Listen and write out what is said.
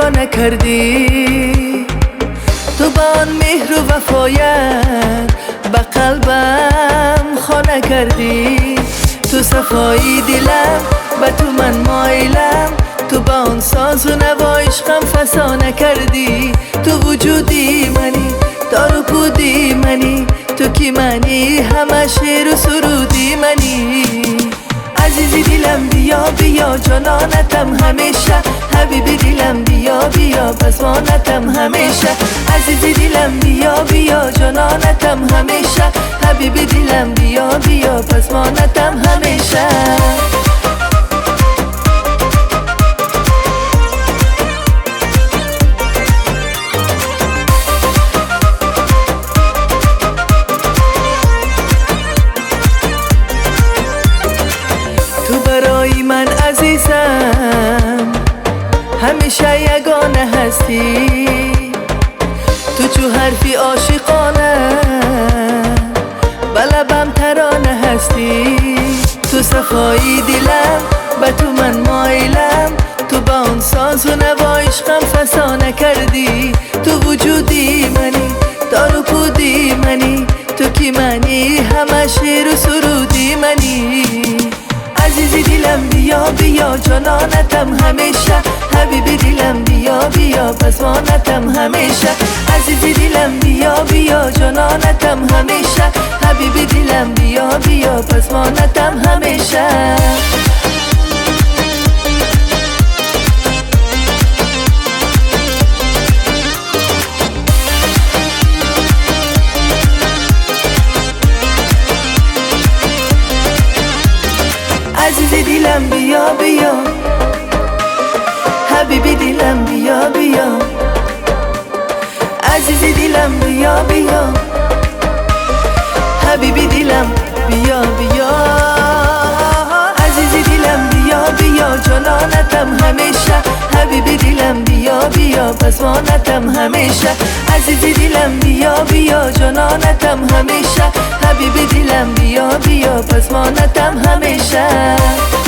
نگاه نکردی، تو با آن مهر و وفایت به قلبم خانه کردی. تو صفایی دلم و تو من مایلم، تو با آن ساز و نوا عشقم فسانه کردی. تو وجودی منی، دار و پودی منی، تو کی منی، همه شعر و سرودی منی. عزیزی دلم بیا بیا، جانانتم همیشه، حبیبی دلم بیا بیا، پسمانتم همیشه. عزیزی دلم بیا بیا، جانانتم همیشه، حبیبی دلم بیا بیا، پسمانتم همیشه. تو برای من عزیزم همیشه یگانه هستی، تو چو حرفی عاشقانه به لبم ترانه هستی. تو صفایی دلم و تو من مایلم، تو با آن ساز و نوا عشقم فسانه کردی. تو وجودی منی، دار و پودی منی، تو کی منی، همه شعر و سرودی منی. عزیزی دلم بیا بیا، جانانتم همیشه، حبیبی دلم بیا بیا، پسمانتم همیشه. عزیزی دلم بیا بیا، جانانتم همیشه، حبیبی دلم بیا بیا، پسمانتم همیشه. عزیزی دلم بیا بیا، حبیبی دلم بیا بیا. عزیزی دلم بیا بیا، حبیبی دلم بیا بیا. عزیزی دلم بیا بیا، جانانتم همیشه، حبیبی دلم بیا بیا، پسمانتم همیشه. عزیزی دلم بیا بیا، جانانتم همیشه، حبیبی دلم بیا بیا، پسمانتم همیشه.